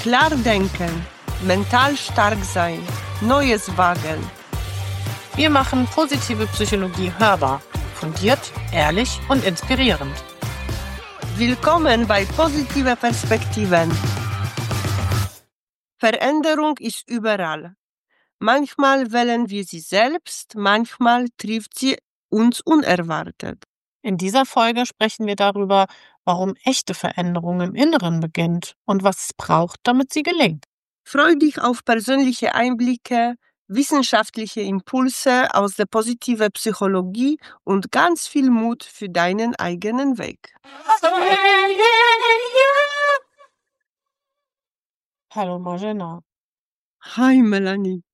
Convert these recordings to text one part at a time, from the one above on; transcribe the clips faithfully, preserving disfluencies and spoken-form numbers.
Klar denken, mental stark sein, Neues wagen. Wir machen positive Psychologie hörbar, fundiert, ehrlich und inspirierend. Willkommen bei Positive Perspektiven. Veränderung ist überall. Manchmal wählen wir sie selbst, manchmal trifft sie uns unerwartet. In dieser Folge sprechen wir darüber, warum echte Veränderung im Inneren beginnt und was es braucht, damit sie gelingt. Freu dich auf persönliche Einblicke, wissenschaftliche Impulse aus der positiven Psychologie und ganz viel Mut für deinen eigenen Weg. Hallo Marjana, Hi Melanie.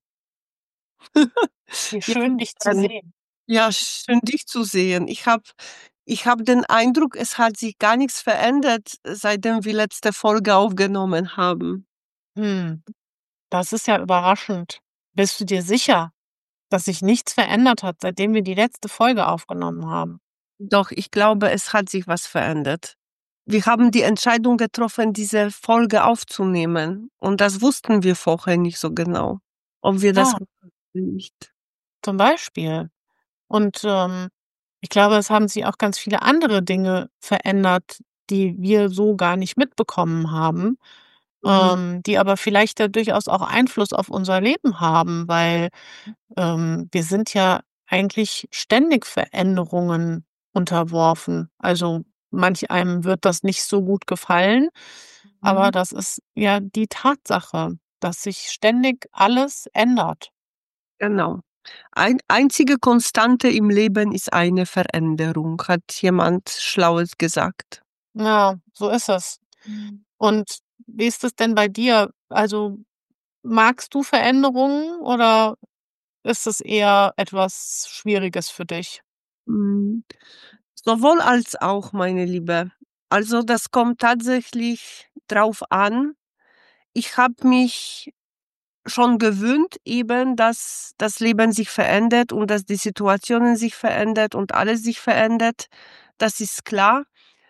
wie schön dich zu ähm, sehen. Ja, schön dich zu sehen. Ich habe ich hab den Eindruck, es hat sich gar nichts verändert, seitdem wir letzte Folge aufgenommen haben. Hm, das ist ja überraschend. Bist du dir sicher, dass sich nichts verändert hat, seitdem wir die letzte Folge aufgenommen haben? Doch, ich glaube, es hat sich was verändert. Wir haben die Entscheidung getroffen, diese Folge aufzunehmen. Und das wussten wir vorher nicht so genau, ob wir das Ah, nicht. zum Beispiel. Und ähm, ich glaube, es haben sich auch ganz viele andere Dinge verändert, die wir so gar nicht mitbekommen haben, Mhm. ähm, die aber vielleicht ja durchaus auch Einfluss auf unser Leben haben, weil ähm, wir sind ja eigentlich ständig Veränderungen unterworfen. Also manch einem wird das nicht so gut gefallen, aber Mhm. das ist ja die Tatsache, dass sich ständig alles ändert. Genau. Ein, einzige Konstante im Leben ist eine Veränderung, hat jemand Schlaues gesagt. Ja, so ist es. Mhm. Und wie ist es denn bei dir? Also, magst du Veränderungen oder ist es eher etwas Schwieriges für dich? Mm, Sowohl als auch, meine Liebe. Also das kommt tatsächlich drauf an. Ich habe mich schon gewöhnt eben, dass das Leben sich verändert und dass die Situationen sich verändert und alles sich verändert. Das ist klar.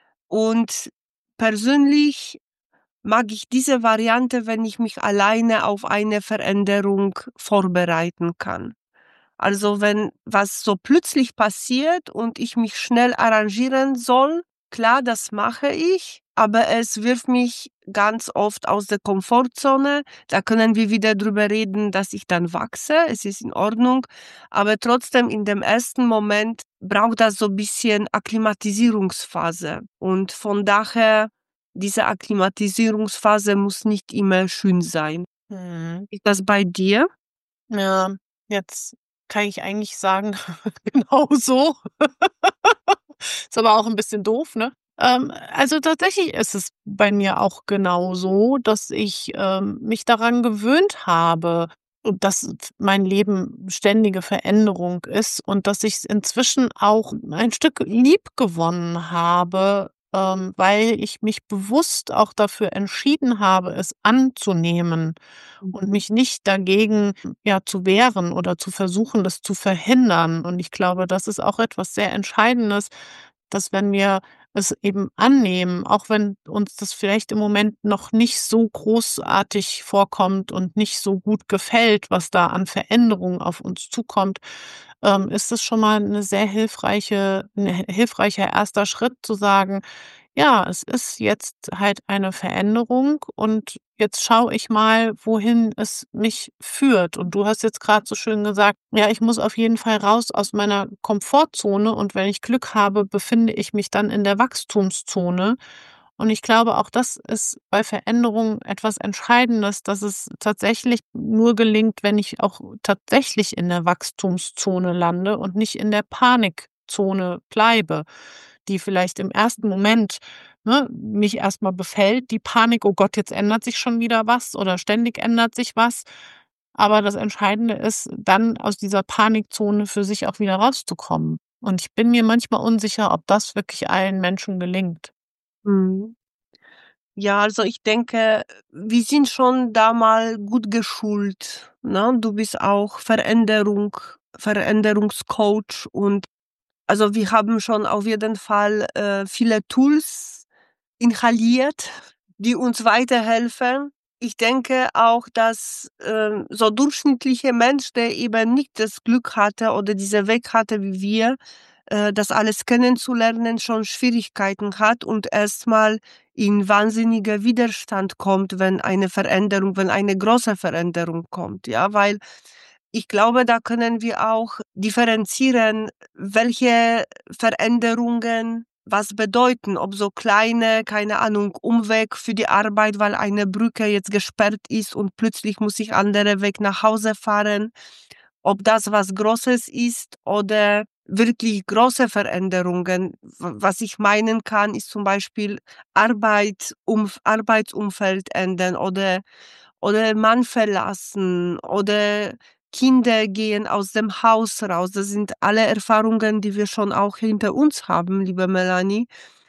Und persönlich mag ich diese Variante, wenn ich mich alleine auf eine Veränderung vorbereiten kann. Also wenn was so plötzlich passiert und ich mich schnell arrangieren soll, klar, das mache ich, aber es wirft mich ganz oft aus der Komfortzone. Da können wir wieder drüber reden, dass ich dann wachse. Es ist in Ordnung. Aber trotzdem in dem ersten Moment braucht das so ein bisschen Akklimatisierungsphase. Und von daher, diese Akklimatisierungsphase muss nicht immer schön sein. Mhm. Ist das bei dir? Ja, jetzt kann ich eigentlich sagen, genau so. Ist aber auch ein bisschen doof, ne? Ähm, also, tatsächlich ist es bei mir auch genauso, dass ich, ähm, mich daran gewöhnt habe und dass mein Leben ständige Veränderung ist und dass ich's inzwischen auch ein Stück liebgewonnen habe, ähm, weil ich mich bewusst auch dafür entschieden habe, es anzunehmen und Mhm. mich nicht dagegen, ja, zu wehren oder zu versuchen, das zu verhindern. Und ich glaube, das ist auch etwas sehr Entscheidendes, dass wenn wir es eben annehmen, auch wenn uns das vielleicht im Moment noch nicht so großartig vorkommt und nicht so gut gefällt, was da an Veränderungen auf uns zukommt, ähm, ist es schon mal eine sehr hilfreiche 'n hilfreicher erster Schritt zu sagen: „Ja, es ist jetzt halt eine Veränderung und jetzt schaue ich mal, wohin es mich führt.“ Und du hast jetzt gerade so schön gesagt: „Ja, ich muss auf jeden Fall raus aus meiner Komfortzone und wenn ich Glück habe, befinde ich mich dann in der Wachstumszone.“ Und ich glaube, auch das ist bei Veränderungen etwas Entscheidendes, dass es tatsächlich nur gelingt, wenn ich auch tatsächlich in der Wachstumszone lande und nicht in der Panikzone bleibe, die vielleicht im ersten Moment, ne, mich erst mal befällt, die Panik: „Oh Gott, jetzt ändert sich schon wieder was oder ständig ändert sich was.“ Aber das Entscheidende ist, dann aus dieser Panikzone für sich auch wieder rauszukommen. Und ich bin mir manchmal unsicher, ob das wirklich allen Menschen gelingt. Mhm. Ja, also ich denke, wir sind schon da mal gut geschult, ne? Du bist auch Veränderung Veränderungscoach und also wir haben schon auf jeden Fall, äh, viele Tools inhaliert, die uns weiterhelfen. Ich denke auch, dass, ähm, so durchschnittliche Mensch, der eben nicht das Glück hatte oder diese Weg hatte wie wir, äh, das alles kennenzulernen, schon Schwierigkeiten hat und erst mal in wahnsinniger Widerstand kommt, wenn eine Veränderung wenn eine große Veränderung kommt, ja? Weil ich glaube, da können wir auch differenzieren, welche Veränderungen was bedeuten, ob so kleine, keine Ahnung, Umweg für die Arbeit, weil eine Brücke jetzt gesperrt ist und plötzlich muss ich andere Weg nach Hause fahren. Ob das was Großes ist oder wirklich große Veränderungen. W was ich meinen kann, ist zum Beispiel Arbeit Umf Arbeitsumfeld ändern oder oder Mann verlassen oder Kinder gehen aus dem Haus raus. Das sind alle Erfahrungen, die wir schon auch hinter uns haben, liebe Melanie.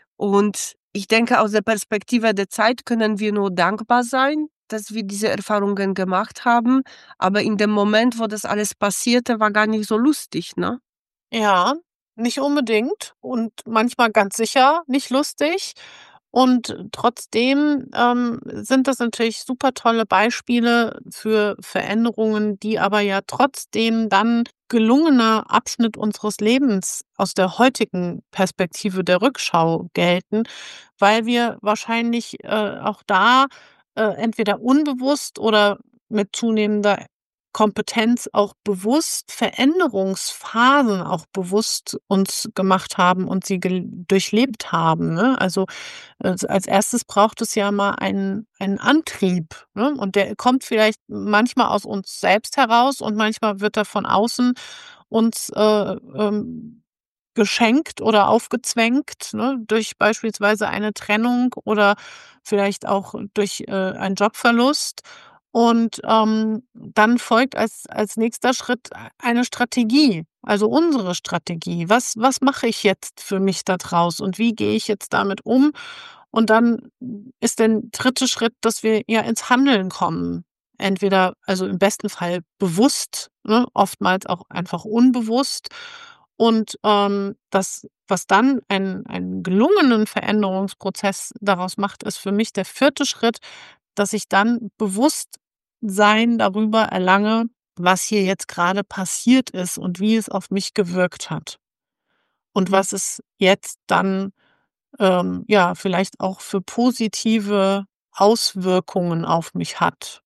Und ich denke, aus der Perspektive der Zeit können wir nur dankbar sein, dass wir diese Erfahrungen gemacht haben, aber in dem Moment, wo das alles passierte, war gar nicht so lustig, ne? Ja, nicht unbedingt und manchmal ganz sicher nicht lustig. Und trotzdem, ähm, sind das natürlich super tolle Beispiele für Veränderungen, die aber ja trotzdem dann gelungener Abschnitt unseres Lebens aus der heutigen Perspektive der Rückschau gelten, weil wir wahrscheinlich, äh, auch da, äh, entweder unbewusst oder mit zunehmender Kompetenz auch bewusst Veränderungsphasen auch bewusst uns gemacht haben und sie gel durchlebt haben, ne? Also, als als erstes braucht es ja mal einen einen Antrieb, ne? Und der kommt vielleicht manchmal aus uns selbst heraus und manchmal wird er von außen uns, äh, ähm, geschenkt oder aufgezwängt, ne, durch beispielsweise eine Trennung oder vielleicht auch durch, äh, einen Jobverlust. Und, ähm, dann folgt als als nächster Schritt eine Strategie, also unsere Strategie. Was was mache ich jetzt für mich da draus und wie gehe ich jetzt damit um? Und dann ist der dritte Schritt, dass wir ja ins Handeln kommen. Entweder also im besten Fall bewusst, ne, oftmals auch einfach unbewusst. Und, ähm, das, was dann einen einen gelungenen Veränderungsprozess daraus macht, ist für mich der vierte Schritt, dass ich dann Bewusstsein darüber erlange, was hier jetzt grade passiert ist und wie es auf mich gewirkt hat. Und Mhm. was es jetzt dann, ähm, ja, vielleicht auch für positive Auswirkungen auf mich hat.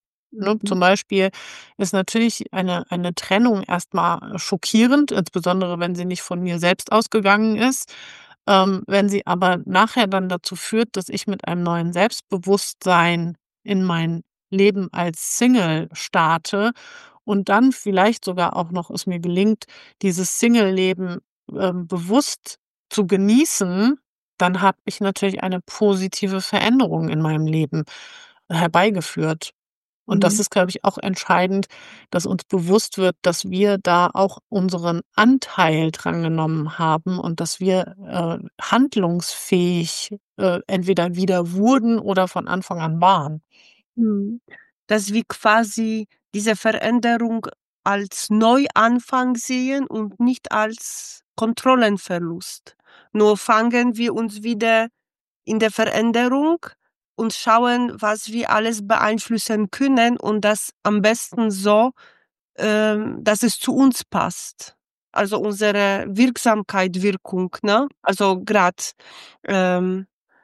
Ne, Mhm. zum Beispiel ist natürlich eine eine Trennung erst mal schockierend, insbesondere wenn sie nicht von mir selbst ausgegangen ist. Ähm, wenn sie aber nachher dann dazu führt, dass ich mit einem neuen Selbstbewusstsein in mein Leben als Single starte und dann vielleicht sogar auch noch es mir gelingt, dieses Singleleben, ähm, bewusst zu genießen, dann habe ich natürlich eine positive Veränderung in meinem Leben herbeigeführt. Und das Mhm. ist, glaube ich, auch entscheidend, dass uns bewusst wird, dass wir da auch unseren Anteil dran genommen haben und dass wir, äh, handlungsfähig, äh, entweder wieder wurden oder von Anfang an waren. Mhm. Dass wir quasi diese Veränderung als Neuanfang sehen und nicht als Kontrollenverlust. Nur fangen wir uns wieder in der Veränderung und schauen, was wir alles beeinflussen können und das am besten so, ähm, dass es zu uns passt. Also unsere Wirksamkeit, Wirkung, ne? Also grad, ähm,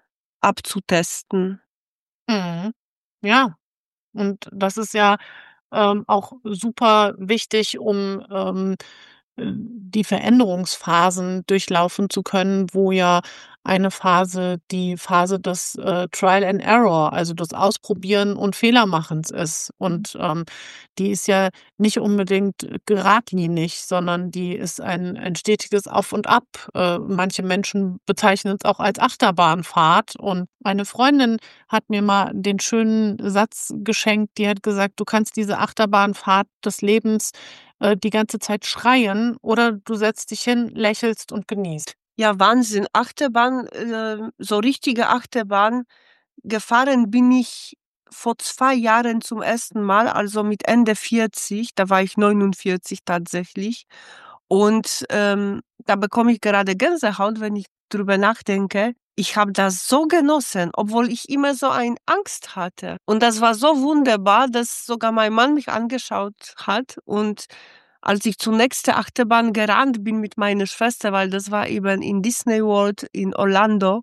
abzutesten. Mhm. Ja, und das ist ja, ähm, auch super wichtig, um, ähm, äh, die Veränderungsphasen durchlaufen zu können, wo ja eine Phase die Phase des, äh, Trial and Error, also des Ausprobieren und Fehlermachens ist. Mhm. Und, ähm, die ist ja nicht unbedingt geradlinig, sondern die ist ein ein stetiges Auf und Ab. Äh, manche Menschen bezeichnen es auch als Achterbahnfahrt. Und meine Freundin hat mir mal den schönen Satz geschenkt, die hat gesagt: „Du kannst diese Achterbahnfahrt des Lebens, äh, die ganze Zeit schreien oder du setzt dich hin, lächelst und genießt.“ Ja, Wahnsinn. Achterbahn, äh, so richtige Achterbahn gefahren bin ich vor zwei Jahren zum ersten Mal, also mit Ende vierzig, da war ich neunundvierzig tatsächlich. Und, ähm, da bekomme ich gerade Gänsehaut, wenn ich drüber nachdenke. Ich habe das so genossen, obwohl ich immer so ein Angst hatte. Und das war so wunderbar, dass sogar mein Mann mich angeschaut hat. Und als ich zur nächsten Achterbahn gerannt bin mit meiner Schwester, weil das war eben in Disney World in Orlando,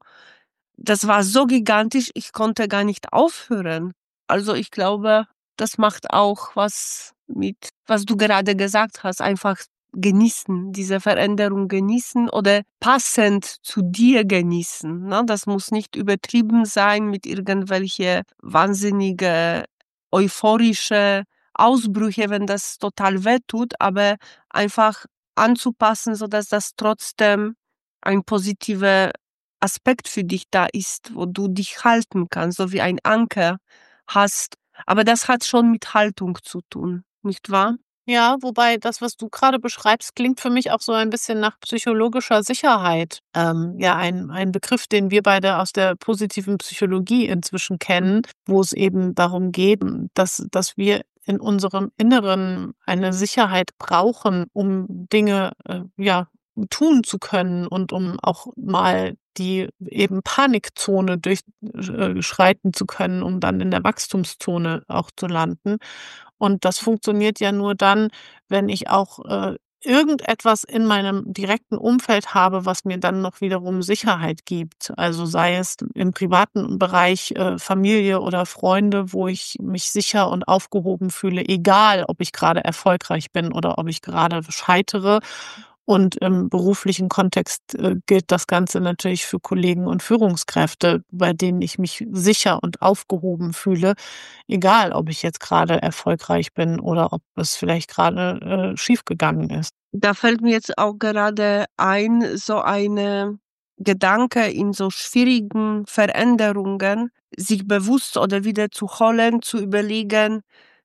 das war so gigantisch, ich konnte gar nicht aufhören. Also ich glaube, das macht auch was mit, was du gerade gesagt hast, einfach genießen, diese Veränderung genießen oder passend zu dir genießen. Ne? Das muss nicht übertrieben sein mit irgendwelche wahnsinnige euphorische Ausbrüche, wenn das total wehtut, aber einfach anzupassen, sodass das trotzdem ein positiver Aspekt für dich da ist, wo du dich halten kannst, so wie ein Anker hast. Aber das hat schon mit Haltung zu tun, nicht wahr? Ja, wobei das, was du gerade beschreibst, klingt für mich auch so ein bisschen nach psychologischer Sicherheit. Ähm, ja, ein ein Begriff, den wir beide aus der positiven Psychologie inzwischen kennen, wo es eben darum geht, dass dass wir in unserem Inneren eine Sicherheit brauchen, um Dinge, äh, ja, tun zu können und um auch mal die eben Panikzone durch äh, schreiten zu können, um dann in der Wachstumszone auch zu landen. Und das funktioniert ja nur dann, wenn ich auch, äh, irgendetwas in meinem direkten Umfeld habe, was mir dann noch wiederum Sicherheit gibt. Also sei es im privaten Bereich, äh, Familie oder Freunde, wo ich mich sicher und aufgehoben fühle, egal ob ich gerade erfolgreich bin oder ob ich gerade scheitere. Und im beruflichen Kontext, äh, gilt das Ganze natürlich für Kollegen und Führungskräfte, bei denen ich mich sicher und aufgehoben fühle, egal ob ich jetzt gerade erfolgreich bin oder ob es vielleicht gerade äh, schiefgegangen ist. Da fällt mir jetzt auch gerade ein, so eine Gedanke in so schwierigen Veränderungen, sich bewusst oder wieder zu holen, zu überlegen,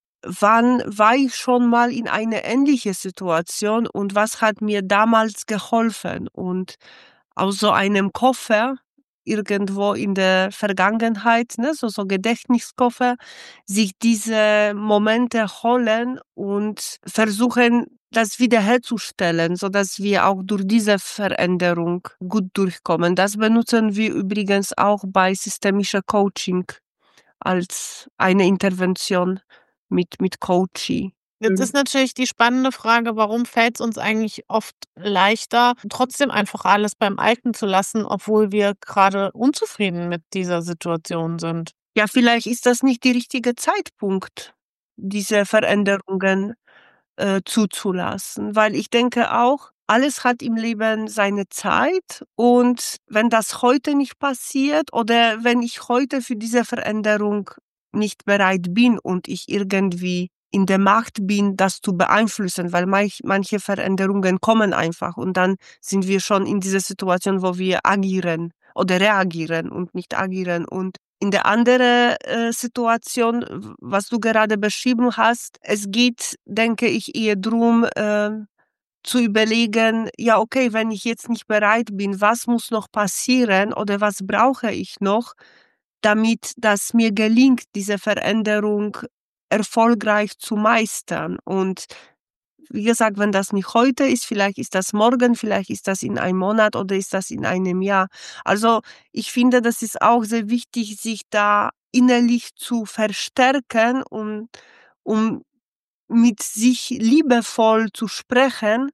wann war ich schon mal in eine ähnliche Situation und was hat mir damals geholfen? Und aus so einem Koffer irgendwo in der Vergangenheit, ne, so, so Gedächtniskoffer, sich diese Momente holen und versuchen, das wiederherzustellen, sodass wir auch durch diese Veränderung gut durchkommen. Das benutzen wir übrigens auch bei systemischer Coaching als eine Intervention mit, mit Coaching. Jetzt Mhm. ist natürlich die spannende Frage, warum fällt es uns eigentlich oft leichter, trotzdem einfach alles beim Alten zu lassen, obwohl wir gerade unzufrieden mit dieser Situation sind? Ja, vielleicht ist das nicht der richtige Zeitpunkt, diese Veränderungen äh, zuzulassen, weil ich denke auch, alles hat im Leben seine Zeit und wenn das heute nicht passiert oder wenn ich heute für diese Veränderung nicht bereit bin und ich irgendwie in der Macht bin, das zu beeinflussen, weil manch, manche Veränderungen kommen einfach und dann sind wir schon in dieser Situation, wo wir agieren oder reagieren und nicht agieren. Und in der anderen äh, Situation, w- was du gerade beschrieben hast, es geht, denke ich, eher drum, äh, zu überlegen, ja, okay, wenn ich jetzt nicht bereit bin, was muss noch passieren oder was brauche ich noch, damit das mir gelingt, diese Veränderung erfolgreich zu meistern. Und wie gesagt, wenn das nicht heute ist, vielleicht ist das morgen, vielleicht ist das in einem Monat oder ist das in einem Jahr. Also ich finde, das ist auch sehr wichtig, sich da innerlich zu verstärken und um mit sich liebevoll zu sprechen,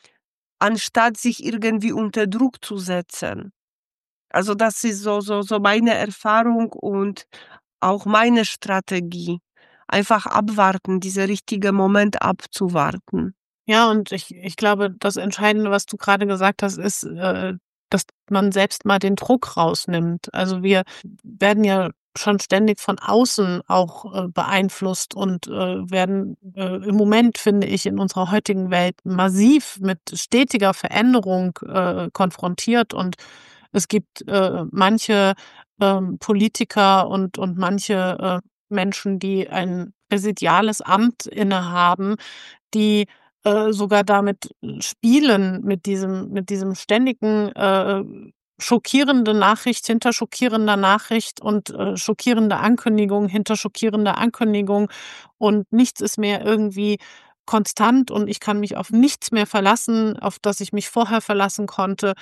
anstatt sich irgendwie unter Druck zu setzen. Also das ist so, so, so meine Erfahrung und auch meine Strategie. Einfach abwarten, dieser richtige Moment abzuwarten. Ja, und ich ich glaube, das Entscheidende, was du gerade gesagt hast, ist, äh, dass man selbst mal den Druck rausnimmt. Also, wir werden ja schon ständig von außen auch, äh, beeinflusst und, äh, werden, äh, im Moment, finde ich, in unserer heutigen Welt massiv mit stetiger Veränderung, äh, konfrontiert. Und es gibt, äh, manche, ähm, Politiker und und manche, äh, Menschen, die ein präsidiales Amt innehaben, die äh, sogar damit spielen, mit diesem mit diesem ständigen, äh, schockierende Nachricht hinter schockierender Nachricht und, äh, schockierende Ankündigung hinter schockierender Ankündigung und nichts ist mehr irgendwie konstant und ich kann mich auf nichts mehr verlassen, auf das ich mich vorher verlassen konnte.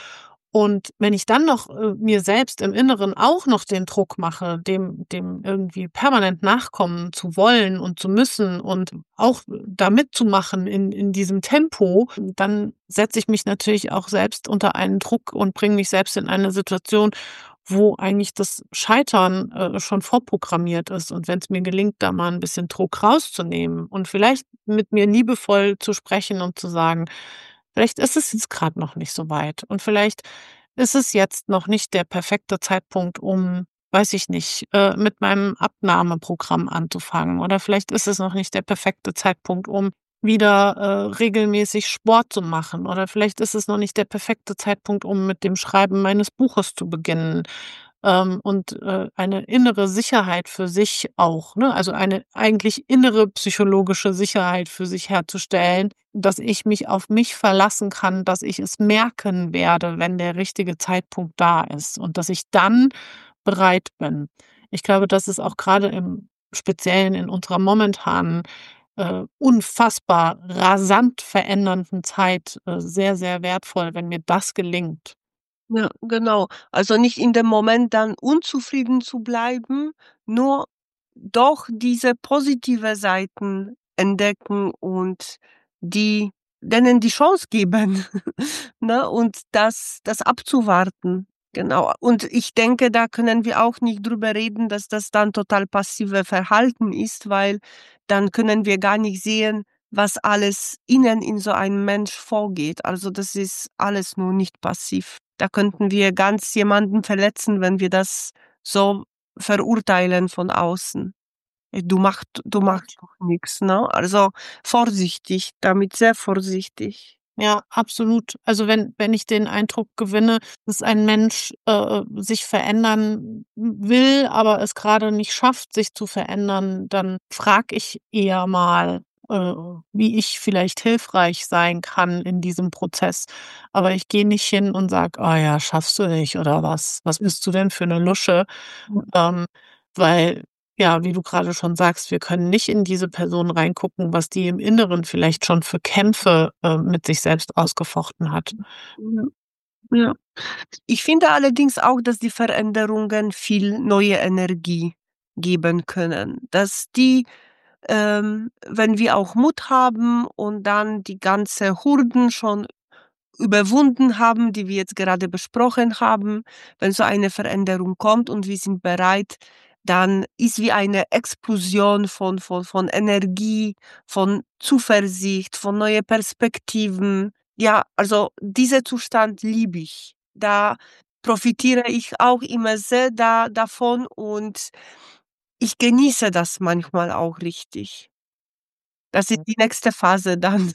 Und wenn ich dann noch, äh, mir selbst im Inneren auch noch den Druck mache, dem dem irgendwie permanent nachkommen zu wollen und zu müssen und auch da mitzumachen in in diesem Tempo, dann setze ich mich natürlich auch selbst unter einen Druck und bringe mich selbst in eine Situation, wo eigentlich das Scheitern, äh, schon vorprogrammiert ist. Und wenn es mir gelingt, da mal ein bisschen Druck rauszunehmen und vielleicht mit mir liebevoll zu sprechen und zu sagen: „Vielleicht ist es jetzt gerade noch nicht so weit und vielleicht ist es jetzt noch nicht der perfekte Zeitpunkt, um, weiß ich nicht, äh, mit meinem Abnahmeprogramm anzufangen. Oder vielleicht ist es noch nicht der perfekte Zeitpunkt, um wieder, äh, regelmäßig Sport zu machen. Oder vielleicht ist es noch nicht der perfekte Zeitpunkt, um mit dem Schreiben meines Buches zu beginnen.“ Ähm, und, äh, eine innere Sicherheit für sich auch, ne? Also, eine eigentlich innere psychologische Sicherheit für sich herzustellen, dass ich mich auf mich verlassen kann, dass ich es merken werde, wenn der richtige Zeitpunkt da ist und dass ich dann bereit bin. Ich glaube, das ist auch gerade im Speziellen in unserer momentanen, äh, unfassbar rasant verändernden Zeit, äh, sehr, sehr wertvoll, wenn mir das gelingt. Ja, genau. Also, nicht in dem Moment dann unzufrieden zu bleiben, nur doch diese positive Seiten entdecken und die denen die Chance geben, ne, und das das abzuwarten. Genau. Und ich denke, da können wir auch nicht drüber reden, dass das dann total passive Verhalten ist, weil dann können wir gar nicht sehen, was alles innen in so einem Mensch vorgeht. Also, das ist alles nur nicht passiv. Da könnten wir ganz jemanden verletzen, wenn wir das so verurteilen von außen. Äh, du machst du machst doch nix, ne? Also, vorsichtig damit, sehr vorsichtig. Ja, absolut. Also, wenn wenn ich den Eindruck gewinne, dass ein Mensch, äh, sich verändern will, aber es gerade nicht schafft, sich zu verändern, dann frage ich eher mal, äh, wie ich vielleicht hilfreich sein kann in diesem Prozess. Aber ich gehe nicht hin und sage: „Ah ja, schaffst du nicht oder was? Was bist du denn für eine Lusche?“ Ja, Ähm, weil ja, wie du gerade schon sagst, wir können nicht in diese Person reingucken, was die im Inneren vielleicht schon für Kämpfe, äh, mit sich selbst ausgefochten hat. ja, ja. Ich finde allerdings auch, dass die Veränderungen viel neue Energie geben können, dass die, ähm, wenn wir auch Mut haben und dann die ganze Hürden schon überwunden haben, die wir jetzt gerade besprochen haben. Wenn so eine Veränderung kommt und wir sind bereit, dann ist wie eine Explosion von von von Energie, von Zuversicht, von neue Perspektiven. Ja, also dieser Zustand liebe ich. Da profitiere ich auch immer sehr da davon und ich genieße das manchmal auch richtig. Das ist die nächste Phase dann.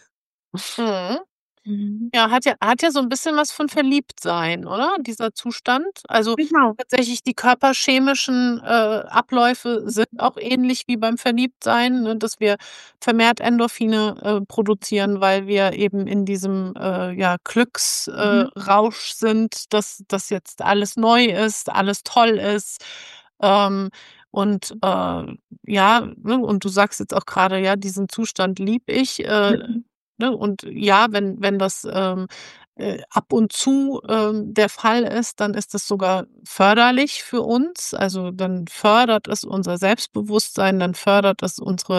Mhm. Mhm. Ja, hat ja hat ja so 'n bisschen was von Verliebtsein, oder, dieser Zustand? Also, Genau. tatsächlich die körperchemischen, äh, Abläufe sind auch ähnlich wie beim Verliebtsein, ne, dass wir vermehrt Endorphine, äh, produzieren, weil wir eben in diesem, äh, ja, Glücks äh, Mhm. Rausch sind, dass dass jetzt alles neu ist, alles toll ist. Ähm, und, äh, ja, ne, und du sagst jetzt auch grade: „Ja, diesen Zustand liebe ich“, äh Mhm. Ne, und ja, wenn wenn das, ähm, äh, ab und zu, ähm, der Fall ist, dann ist das sogar förderlich für uns. Also, dann fördert es unser Selbstbewusstsein, dann fördert es unsere,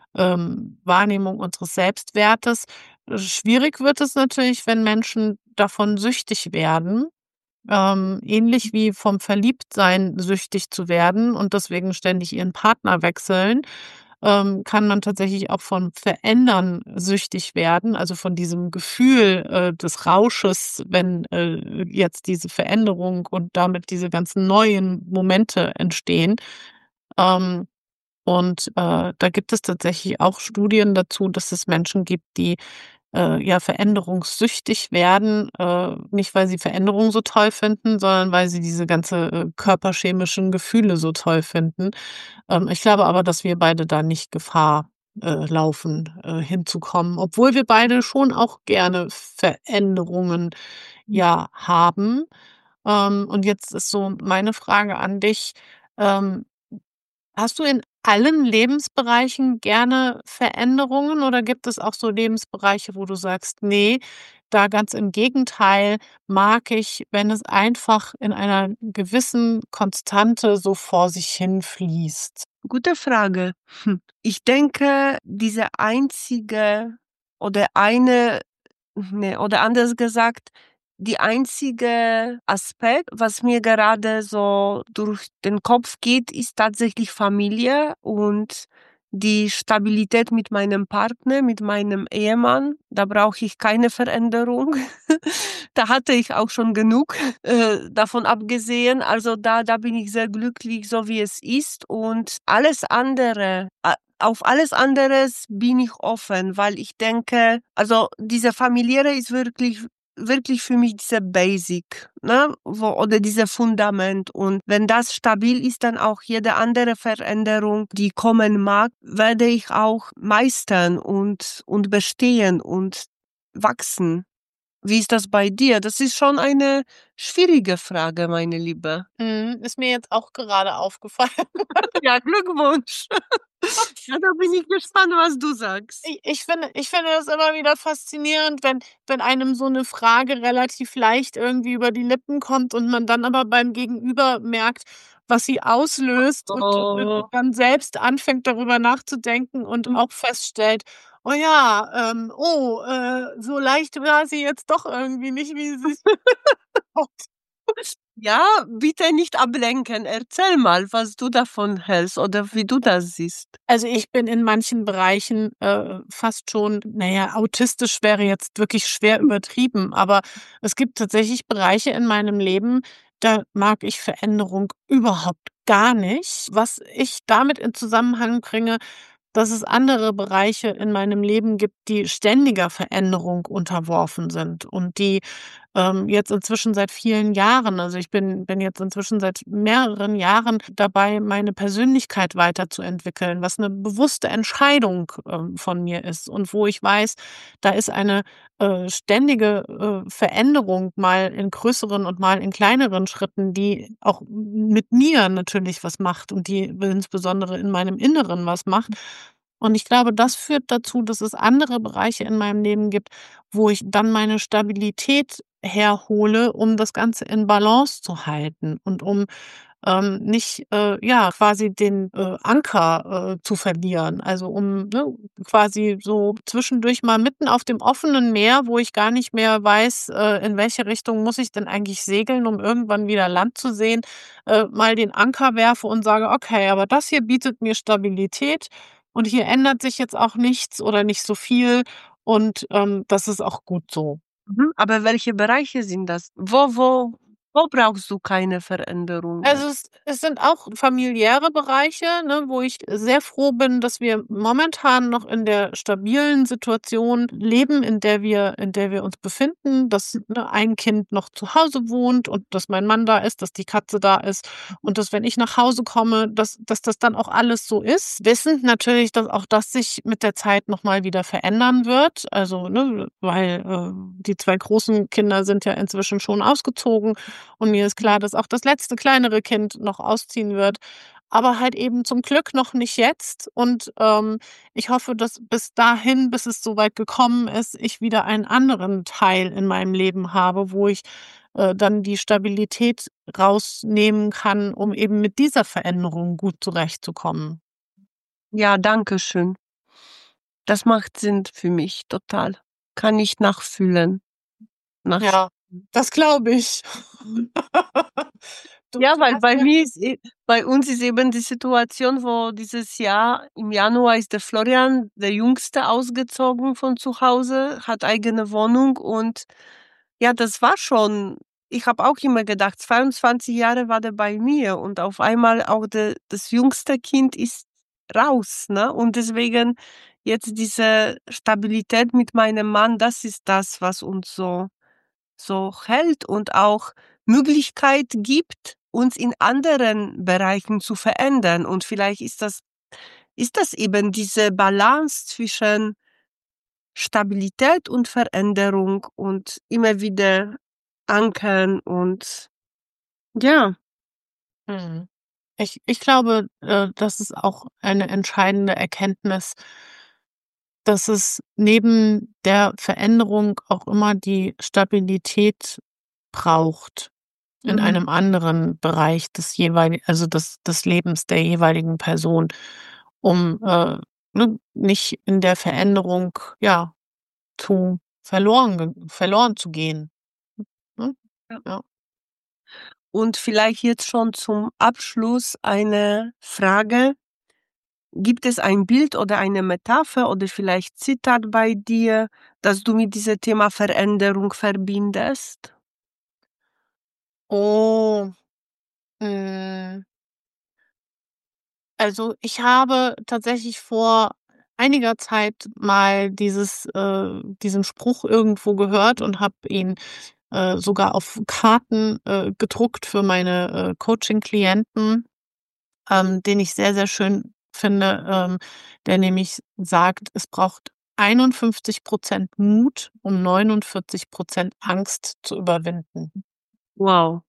ähm, Wahrnehmung unseres Selbstwertes. Äh, schwierig wird es natürlich, wenn Menschen davon süchtig werden, ähm, ähnlich wie vom Verliebtsein süchtig zu werden und deswegen ständig ihren Partner wechseln, ähm, kann man tatsächlich auch von Verändern süchtig werden, also von diesem Gefühl, äh, des Rausches, wenn, äh, jetzt diese Veränderung und damit diese ganzen neuen Momente entstehen. Ähm und, äh, da gibt es tatsächlich auch Studien dazu, dass es Menschen gibt, die, äh, ja, veränderungssüchtig werden, äh, nicht, weil sie Veränderung so toll finden, sondern weil sie diese ganze, äh, körperchemischen Gefühle so toll finden. Ähm, ich glaube aber, dass wir beide da nicht Gefahr, äh, laufen, äh, hinzukommen, obwohl wir beide schon auch gerne Veränderungen, ja, haben. Ähm, und jetzt ist so meine Frage an dich, ähm hast du in allen Lebensbereichen gerne Veränderungen oder gibt es auch so Lebensbereiche, wo du sagst: „Ne, da ganz im Gegenteil mag ich, wenn es einfach in einer gewissen Konstante so vor sich hin fließt. Gute Frage. Hm. Ich denke, diese einzige oder eine ne, oder anders gesagt, die einzige Aspekt, was mir gerade so durch den Kopf geht, ist tatsächlich Familie und die Stabilität mit meinem Partner, mit meinem Ehemann. Da brauche ich keine Veränderung. Da hatte ich auch schon genug, äh, davon abgesehen. Also da da bin ich sehr glücklich, so wie es ist und alles andere a auf alles anderes bin ich offen, weil ich denke, also diese Familiäre ist wirklich wirklich für mich diese Basic, ne, wo oder diese Fundament. Und wenn das stabil ist, dann auch jede andere Veränderung, die kommen mag, werde ich auch meistern und und bestehen und wachsen. Wie ist das bei dir? Das ist schon eine schwierige Frage, meine Liebe. Mhm, ist mir jetzt auch gerade aufgefallen. Ja, Glückwunsch. Ja, da bin ich gespannt, was du sagst. I ich finde ich finde das immer wieder faszinierend, wenn wenn einem so 'ne Frage relativ leicht irgendwie über die Lippen kommt und man dann aber beim Gegenüber merkt, was sie auslöst und und Oh. dann selbst anfängt, darüber nachzudenken und Hm. auch feststellt: „Oh ja, ähm, oh, äh, so leicht war sie jetzt doch irgendwie nicht, wie sie sich Ja, bitte nicht ablenken. Erzähl mal, was du davon hältst oder wie du das siehst. Also, ich bin in manchen Bereichen, äh, fast schon na ja, autistisch wäre jetzt wirklich schwer übertrieben, aber es gibt tatsächlich Bereiche in meinem Leben, da mag ich Veränderung überhaupt gar nicht. Was ich damit in Zusammenhang bringe, dass es andere Bereiche in meinem Leben gibt, die ständiger Veränderung unterworfen sind und die, ähm, jetzt inzwischen seit vielen Jahren also, ich bin bin jetzt inzwischen seit mehreren Jahren dabei, meine Persönlichkeit weiterzuentwickeln, was 'ne bewusste Entscheidung, ähm, von mir ist und wo ich weiß, da ist eine, äh, ständige, äh, Veränderung, mal in größeren und mal in kleineren Schritten, die auch m mit mir natürlich was macht und die insbesondere in meinem Inneren was macht. Und ich glaube, das führt dazu, dass es andere Bereiche in meinem Leben gibt, wo ich dann meine Stabilität herhole, um das Ganze in Balance zu halten und um, ähm, nicht, äh, ja, quasi den, äh, Anker, äh, zu verlieren. Also, um, ne, quasi so zwischendurch mal mitten auf dem offenen Meer, wo ich gar nicht mehr weiß, äh, in welche Richtung muss ich denn eigentlich segeln, um irgendwann wieder Land zu sehen, äh, mal den Anker werfe und sage: „Okay, aber das hier bietet mir Stabilität und hier ändert sich jetzt auch nichts oder nicht so viel und, ähm, das ist auch gut so.“ Mhm, aber welche Bereiche sind das? Wo wo wo brauchst du keine Veränderungen? Also, es es sind auch familiäre Bereiche, ne, wo ich sehr froh bin, dass wir momentan noch in der stabilen Situation leben, in der wir in der wir uns befinden, dass, ne, ein Kind noch zu Hause wohnt und dass mein Mann da ist, dass die Katze da ist und dass, wenn ich nach Hause komme, dass dass das dann auch alles so ist. Wissend natürlich, dass auch das sich mit der Zeit noch mal wieder verändern wird. Also, ne, weil, äh, die zwei großen Kinder sind ja inzwischen schon ausgezogen und mir ist klar, dass auch das letzte kleinere Kind noch ausziehen wird, aber halt eben zum Glück noch nicht jetzt. Und, ähm, ich hoffe, dass bis dahin, bis es so weit gekommen ist, ich wieder einen anderen Teil in meinem Leben habe, wo ich, äh, dann die Stabilität rausnehmen kann, um eben mit dieser Veränderung gut zurechtzukommen. Ja, danke schön. Das macht Sinn für mich total. Kann ich nachfühlen. Nach Ja, das glaube ich. Du Ja, du weil hast bei mir mir ist e bei uns ist eben die Situation, wo dieses Jahr im Januar ist der Florian, der Jüngste, ausgezogen von zu Hause, hat eigene Wohnung und ja, das war schon ich habe auch immer gedacht, zweiundzwanzig Jahre war der bei mir und auf einmal auch de das jüngste Kind ist raus, ne? Und deswegen jetzt diese Stabilität mit meinem Mann, das ist das, was uns so so hält und auch Möglichkeit gibt, uns in anderen Bereichen zu verändern. Und vielleicht ist das ist das eben diese Balance zwischen Stabilität und Veränderung und immer wieder ankern und ja. Mhm. Ich ich glaube, äh, das ist auch eine entscheidende Erkenntnis dass es neben der Veränderung auch immer die Stabilität braucht in Mhm. einem anderen Bereich des jeweiligen also des des Lebens der jeweiligen Person, um, äh, ne, nicht in der Veränderung, ja, zu verloren ge verloren zu gehen, ne? Ja. Ja. Und vielleicht jetzt schon zum Abschluss eine Frage. Gibt es ein Bild oder eine Metapher oder vielleicht Zitat bei dir, das du mit diesem Thema Veränderung verbindest? Oh, hm, also, ich habe tatsächlich vor einiger Zeit mal dieses äh, diesen Spruch irgendwo gehört und habe ihn, äh, sogar auf Karten, äh, gedruckt für meine, äh, Coaching-Klienten, ähm, den ich sehr, sehr schön finde, ähm, der nämlich sagt: „Es braucht einundfünfzig Mut, um neunundvierzig Angst zu überwinden.“ Wow.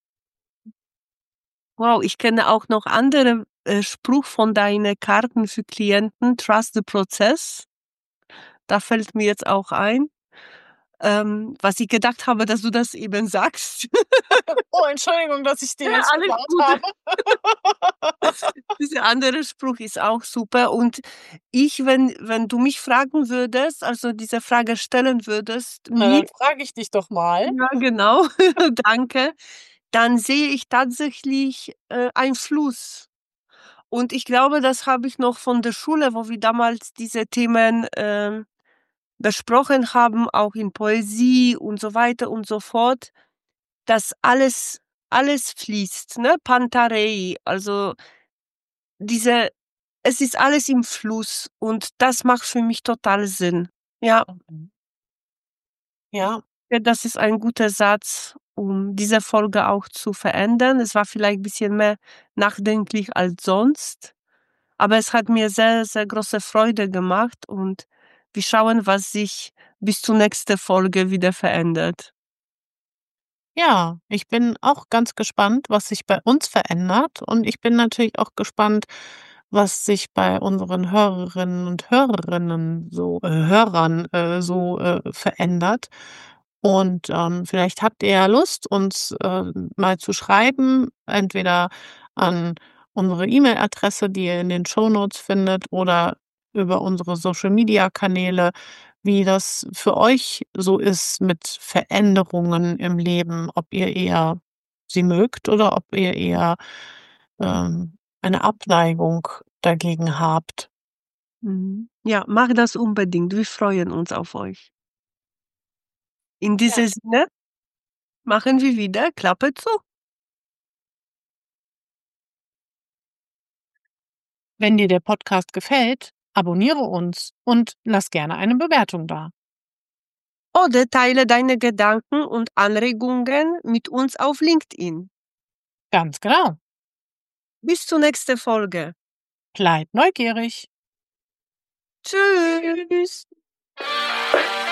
Wow, ich kenne auch noch andere, äh, Spruch von deinen Karten für Klienten: „Trust the process." Da fällt mir jetzt auch ein, ähm, was ich gedacht habe, dass du das eben sagst. Oh, Entschuldigung, dass ich Ja, den jetzt alles versaut gut. habe. Dieser andere Spruch ist auch super und ich, wenn wenn du mich fragen würdest, also diese Frage stellen würdest, Na, mir dann frage ich dich doch mal. ja genau, danke, dann sehe ich tatsächlich, äh, einen Fluss. Und ich glaube, das habe ich noch von der Schule, wo wir damals diese Themen, ähm, besprochen haben, auch in Poesie und so weiter und so fort, dass alles alles fließt, ne? Pantarei, also diese es ist alles im Fluss und das macht für mich total Sinn. Ja, Mhm. Ja, ja, das ist ein guter Satz, um diese Folge auch zu verändern. Es war vielleicht bisschen mehr nachdenklich als sonst, aber es hat mir sehr, sehr große Freude gemacht und wir schauen, was sich bis zur nächsten Folge wieder verändert. ja, ich bin auch ganz gespannt, was sich bei uns verändert und ich bin natürlich auch gespannt, was sich bei unseren Hörerinnen und Hörerinnen so äh, Hörern, äh, so, äh, verändert. Und, ähm, vielleicht habt ihr ja Lust, uns, äh, mal zu schreiben, entweder an unsere E-Mail-Adresse, die ihr in den Shownotes findet, oder über unsere Social-Media-Kanäle, wie das für euch so ist mit Veränderungen im Leben, ob ihr eher sie mögt oder ob ihr eher, ähm, eine Abneigung dagegen habt. Mhm. Ja, mach das unbedingt. Wir freuen uns auf euch. In Ja. diesem Sinne machen wir wieder Klappe zu. Wenn dir der Podcast gefällt, abonniere uns und lass gerne eine Bewertung da. Oder teile deine Gedanken und Anregungen mit uns auf LinkedIn. Ganz genau. Bis zur nächsten Folge. Bleib neugierig. Tschüss.